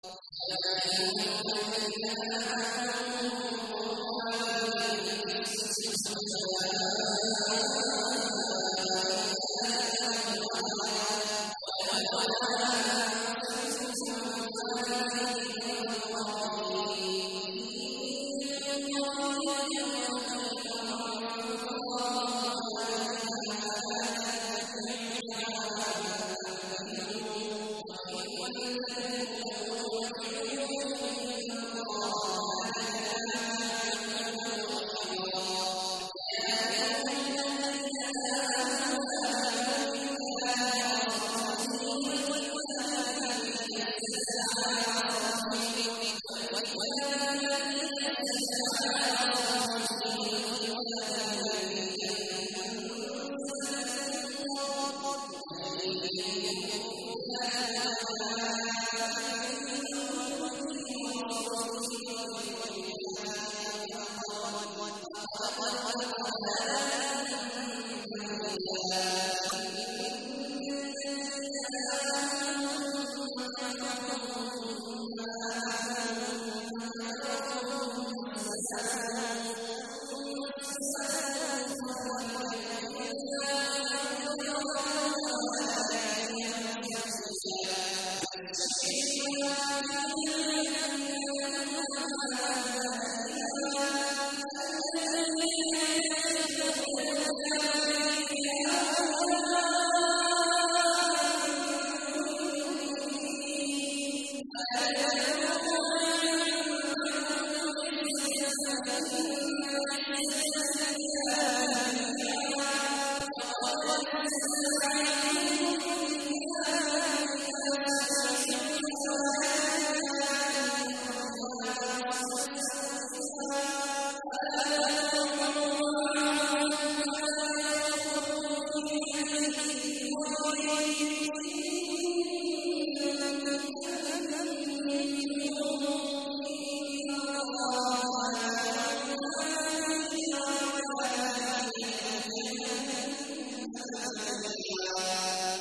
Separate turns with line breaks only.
يَا أَيُّهَا الَّذِينَ آمَنُوا أَنفِقُوا وَلَوْ عَلَىٰ أَنفُسِكُمْ أَوْ وَالِدِينَ وَالْأَقْرَبِينَ إِن يَكُن غَنِيًّا فَاللَّهُ أَغْنَىٰ وَإِن تَتَّقُوا وَتُؤْمِنُوا فَإِنَّ اللَّهَ كَانَ عَلِيمًا خَبِيرًا يَا أَيُّهَا الَّذِينَ آمَنُوا آمِنُوا بِاللَّهِ وَرَسُولِهِ وَالْكِتَابِ الَّذِي نَزَّلَ عَلَىٰ رَسُولِهِ وَالْكِتَابِ الَّذِي أَنزَلَ مِن قَبْلُ وَمَن يَكْفُرْ بِاللَّهِ وَمَلَائِكَتِهِ وَكُتُبِهِ وَرُسُلِهِ وَالْيَوْمِ الْآخِرِ فَقَدْ ضَلَّ ضَلَالًا بَعِيدًا إِنَّ الَّذِينَ آمَنُوا ثُمَّ كَفَرُوا ثُمَّ آمَنُوا ثُمَّ كَفَرُوا ثُمَّ ازْدَادُوا كُفْرًا فَلَن يَغْفِرَ اللَّهُ وَلَا يَهْدِيَهُمْ سَبِيلًا بَشِّرِ الْمُنَافِقِينَ الَّذِينَ يَتَّخِذُونَ الْكَافِرِينَ أَوْلِيَاءَ مِن دُونِ الْمُؤْمِنِينَ